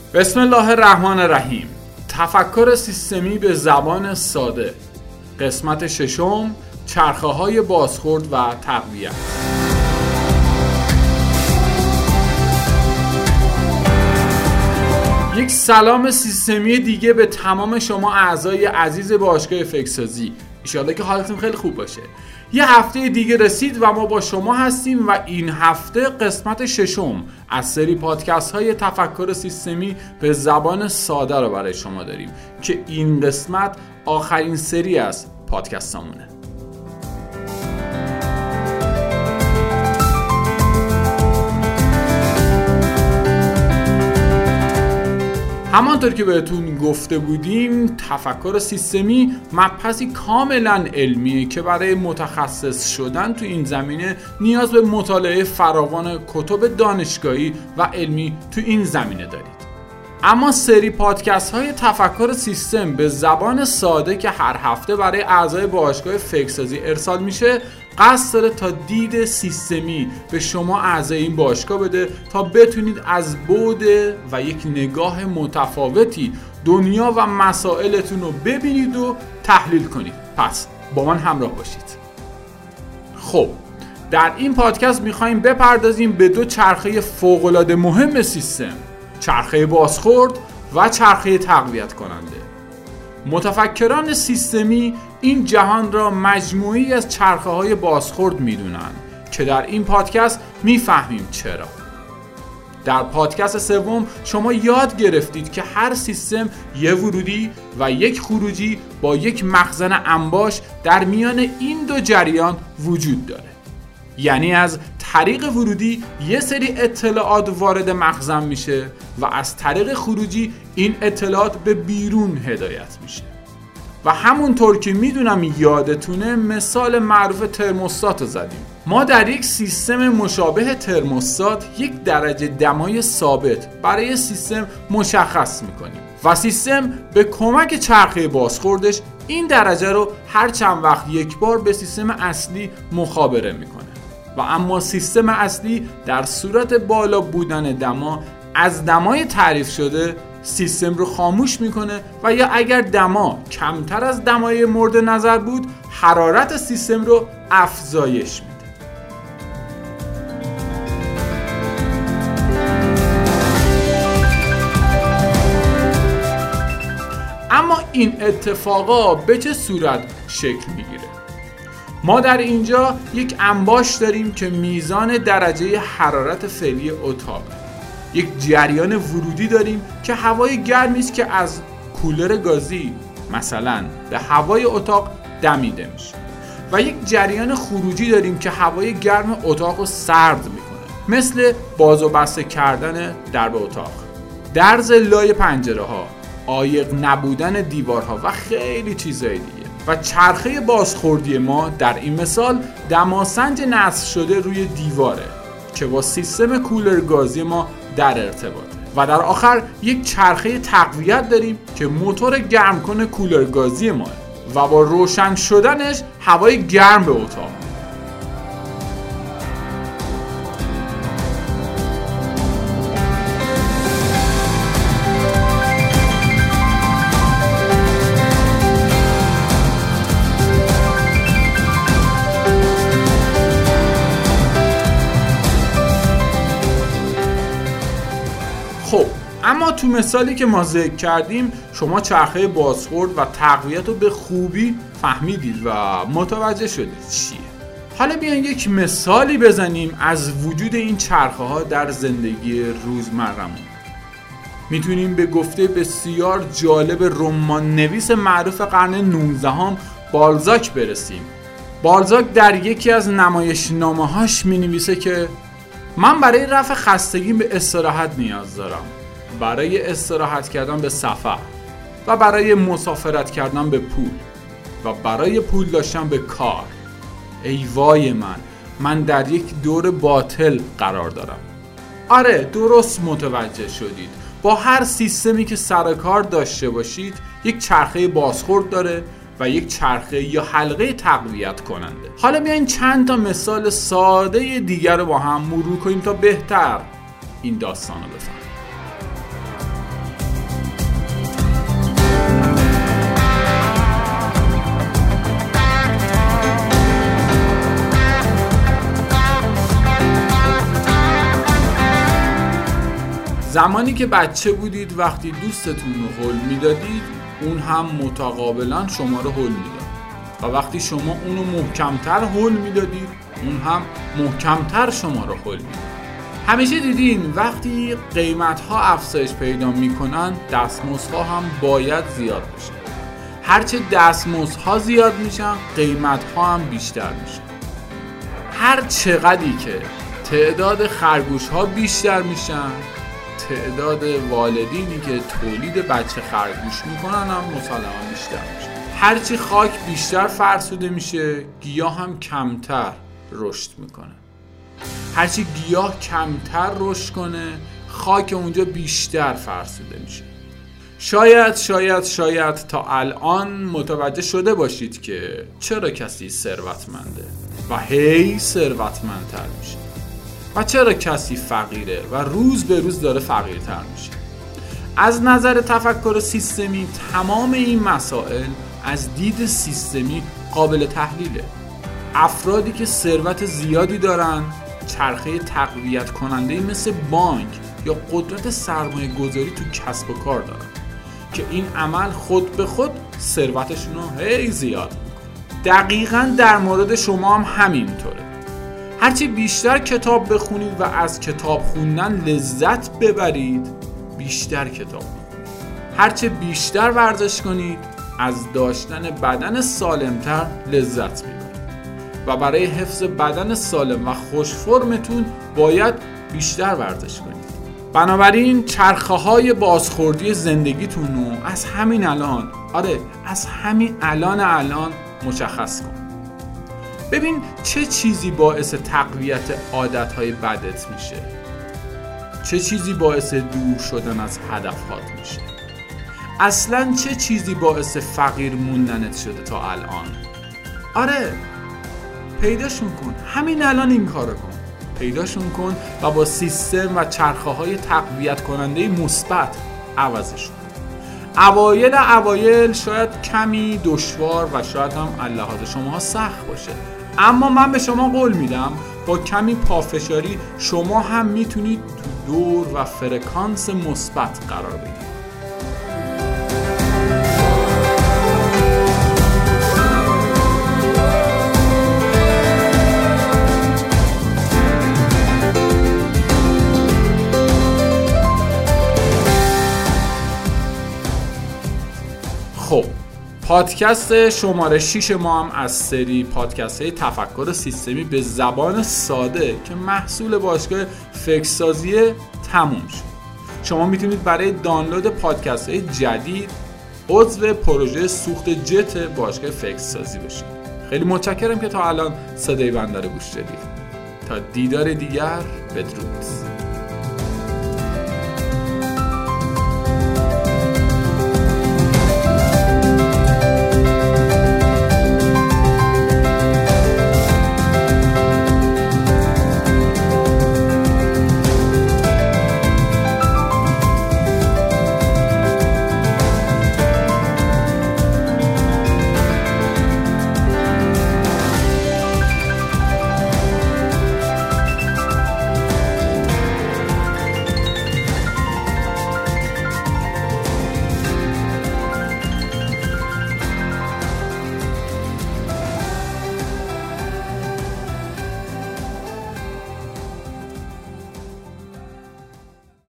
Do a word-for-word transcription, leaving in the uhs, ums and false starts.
بسم الله الرحمن الرحیم. تفکر سیستمی به زبان ساده، قسمت ششم، چرخه‌های بازخورد و تقویت. یک سلام سیستمی دیگه به تمام شما اعضای عزیز باشگاه فکرسازی. انشالله که حالتون خیلی خوب باشه. یه هفته دیگه رسید و ما با شما هستیم و این هفته قسمت ششم از سری پادکست های تفکر سیستمی به زبان ساده رو برای شما داریم که این قسمت آخرین سری از پادکست همونه. همانطور که بهتون گفته بودیم، تفکر سیستمی مبحثی کاملا علمیه که برای متخصص شدن تو این زمینه نیاز به مطالعه فراوان کتب دانشگاهی و علمی تو این زمینه دارید. اما سری پادکست های تفکر سیستم به زبان ساده که هر هفته برای اعضای باشگاه فکرسازی ارسال میشه قصد داره تا دید سیستمی به شما اعضای این باشگاه بده تا بتونید از بعد و یک نگاه متفاوتی دنیا و مسائلتون رو ببینید و تحلیل کنید. پس با من همراه باشید. خب در این پادکست میخوایم بپردازیم به دو چرخه فوق‌العاده مهم سیستم، چرخه بازخورد و چرخه تقویت کننده. متفکران سیستمی این جهان را مجموعی از چرخه های بازخورد میدونن که در این پادکست میفهمیم چرا. در پادکست سوم شما یاد گرفتید که هر سیستم یک ورودی و یک خروجی با یک مخزن انباش در میان این دو جریان وجود داره. یعنی از طریق ورودی یه سری اطلاعات وارد مخزن میشه و از طریق خروجی این اطلاعات به بیرون هدایت میشه. و همونطور که میدونم یادتونه مثال معروف ترموستات رو زدیم. ما در یک سیستم مشابه ترموستات یک درجه دمای ثابت برای سیستم مشخص میکنیم و سیستم به کمک چرخه بازخوردش این درجه رو هر چند وقت یک بار به سیستم اصلی مخابره میکنه. و اما سیستم اصلی در صورت بالا بودن دما از دمای تعریف شده سیستم رو خاموش میکنه و یا اگر دما کمتر از دمای مورد نظر بود حرارت سیستم رو افزایش میده. اما این اتفاقا به چه صورت شکل میگیره؟ ما در اینجا یک انباش داریم که میزان درجه حرارت فعلی اتاق، یک جریان ورودی داریم که هوای گرمی است که از کولر گازی مثلا به هوای اتاق دمیده میشه و یک جریان خروجی داریم که هوای گرم اتاق رو سرد میکنه، مثل باز و بسته کردن درب اتاق، درز لای پنجره ها، عایق نبودن دیوارها و خیلی چیزای دیگه. و چرخه بازخوردی ما در این مثال دماسنج نصب شده روی دیواره که با سیستم کولر گازی ما در ارتباطه. و در آخر یک چرخه تقویت داریم که موتور گرم کنه کولر گازی ما و با روشن شدنش هوای گرم به اتاق. خب اما تو مثالی که ما ذکر کردیم شما چرخه بازخورد و تقویت رو به خوبی فهمیدید و متوجه شدید چیه. حالا بیاین یک مثالی بزنیم از وجود این چرخه ها در زندگی روزمرمون. میتونیم به گفته بسیار جالب رمان نویس معروف قرن نوزدهم بالزاک برسیم. بالزاک در یکی از نمایشنامه‌هاش مینویسه که من برای رفع خستگی به استراحت نیاز دارم، برای استراحت کردن به سفر و برای مسافرت کردن به پول و برای پول داشتن به کار. ای وای من من در یک دور باطل قرار دارم. آره درست متوجه شدید. با هر سیستمی که سر کار داشته باشید یک چرخه بازخورد داره و یک چرخه یا حلقه تقویت کننده. حالا بیاین چند تا مثال ساده دیگر رو با هم مرور کنیم تا بهتر این داستان رو بفهمیم. زمانی که بچه بودید وقتی دوستتون رو هول میدادید اون هم متقابلا شما رو هول میداد و وقتی شما اونو محکمتر هول میدادید اون هم محکمتر شما رو هول میداد. همیشه دیدین وقتی قیمت‌ها افزایش پیدا میکنن دستمزدها هم باید زیاد بشه. هرچه دستمزدها زیاد میشن قیمت‌ها هم بیشتر میشن. هر چقدری که تعداد خرگوش‌ها بیشتر میشن تعداد والدینی که تولید بچه خرگوش میکنن هم مسلماً بیشتر میشه. هرچی خاک بیشتر فرسوده میشه گیاه هم کمتر رشد میکنه. هرچی گیاه کمتر رشد کنه خاک اونجا بیشتر فرسوده میشه. شاید شاید شاید تا الان متوجه شده باشید که چرا کسی ثروتمنده و هی ثروتمندتر میشه و چرا کسی فقیره و روز به روز داره فقیرتر میشه. از نظر تفکر سیستمی تمام این مسائل از دید سیستمی قابل تحلیله. افرادی که ثروت زیادی دارن چرخه تقویت کننده مثل بانک یا قدرت سرمایه گذاری تو کسب و کار دارن که این عمل خود به خود ثروتشون رو هی زیاد میکنه. دقیقاً در مورد شما هم همینطوره. هرچی بیشتر کتاب بخونید و از کتاب خوندن لذت ببرید بیشتر کتاب بخونید. هرچی بیشتر ورزش کنید از داشتن بدن سالمتر لذت میبرید و برای حفظ بدن سالم و خوش فرمتون باید بیشتر ورزش کنید. بنابراین چرخه های بازخوردی زندگیتون رو از همین الان آره از همین الان الان مشخص کن. ببین چه چیزی باعث تقویت عادتهای بدت میشه، چه چیزی باعث دور شدن از هدفهات میشه، اصلا چه چیزی باعث فقیر موندنت شده تا الان. آره پیداشون کن، همین الان این کارو کن، پیداشون کن و با سیستم و چرخه های تقویت کننده مثبت عوضشون. اوایل اوایل شاید کمی دشوار و شاید هم اللحاظ شماها سخت باشه، اما من به شما قول میدم با کمی پافشاری شما هم میتونید تو دور و فرکانس مثبت قرار بگیرید. خب پادکست شماره شش ما هم از سری پادکست های تفکر سیستمی به زبان ساده که محصول باشگاه فکرسازی تموم شد. شما میتونید برای دانلود پادکست های جدید عضو پروژه سوخت جت باشگاه فکرسازی بشید. خیلی متشکرم که تا الان صدای بنده رو گوش دادید. تا دیدار دیگر بدرود.